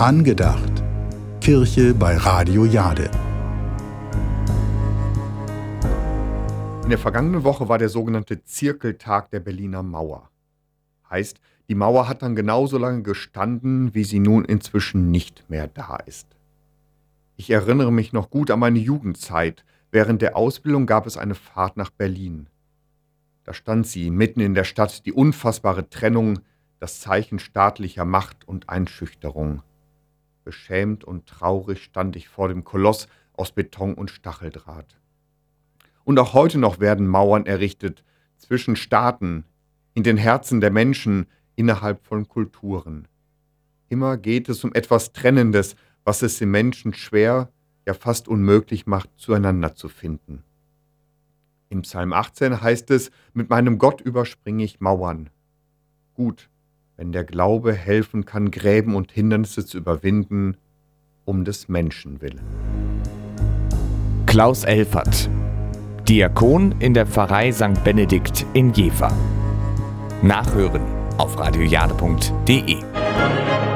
Angedacht. Kirche bei Radio Jade. In der vergangenen Woche war der sogenannte Zirkeltag der Berliner Mauer. Heißt, die Mauer hat dann genauso lange gestanden, wie sie nun inzwischen nicht mehr da ist. Ich erinnere mich noch gut an meine Jugendzeit. Während der Ausbildung gab es eine Fahrt nach Berlin. Da stand sie mitten in der Stadt, die unfassbare Trennung, das Zeichen staatlicher Macht und Einschüchterung. Beschämt und traurig stand ich vor dem Koloss aus Beton und Stacheldraht. Und auch heute noch werden Mauern errichtet, zwischen Staaten, in den Herzen der Menschen, innerhalb von Kulturen. Immer geht es um etwas Trennendes, was es den Menschen schwer, ja fast unmöglich macht, zueinander zu finden. Im Psalm 18 heißt es, mit meinem Gott überspringe ich Mauern. Gut, wenn der Glaube helfen kann, Gräben und Hindernisse zu überwinden, um des Menschen willen. Klaus Elfert, Diakon in der Pfarrei St. Benedikt in Jever. Nachhören auf radiojade.de.